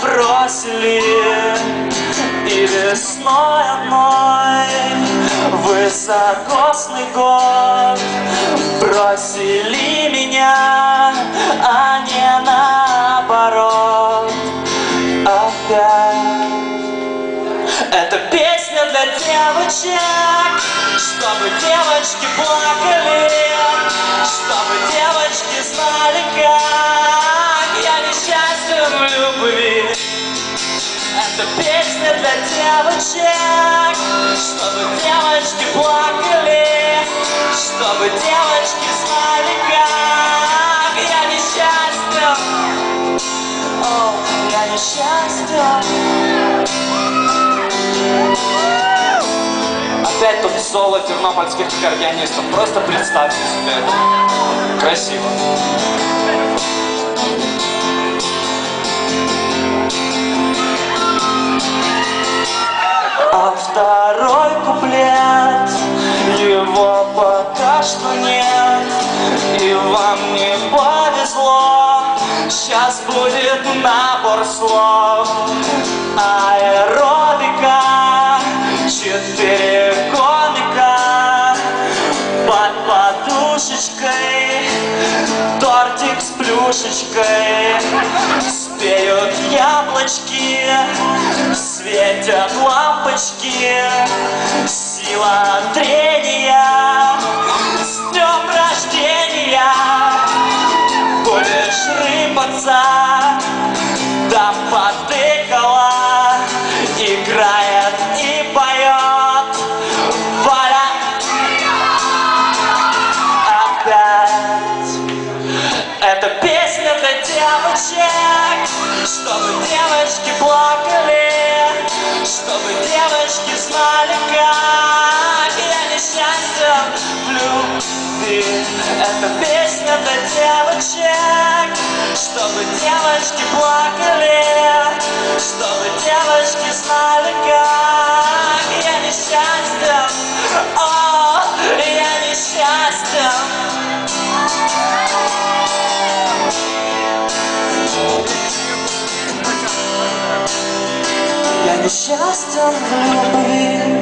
бросили, и весной одной высокосный год бросили меня, а не наоборот. Опять эта песня для девочек, чтобы девочки плакали, чтобы девочки знали, как я несчастен в любви. Это песня для девочек, чтобы девочки плакали, чтобы девочки знали, как я несчастен. О, я несчастен. Опять тут соло тернопольских аккордеонистов. Просто представьте себе это. Красиво. А второй куплет, его пока что нет, и вам не повезло. Сейчас будет набор слов. Аэробика, 4 комика под подушечкой, тортик с плюшечкой. Спеют яблочки, светят лампочки, сила трения. С днем рождения! Будешь рыпаться, да потыкала, играет и поет Валя. Опять эта песня для девочек, чтобы девочки плакали, чтобы девочки знали, как я несчастен в любви. Это песня для девочек, чтобы девочки плакали, чтобы девочки знали, как я несчастен. О, я несчастен. Я несчастен в любви.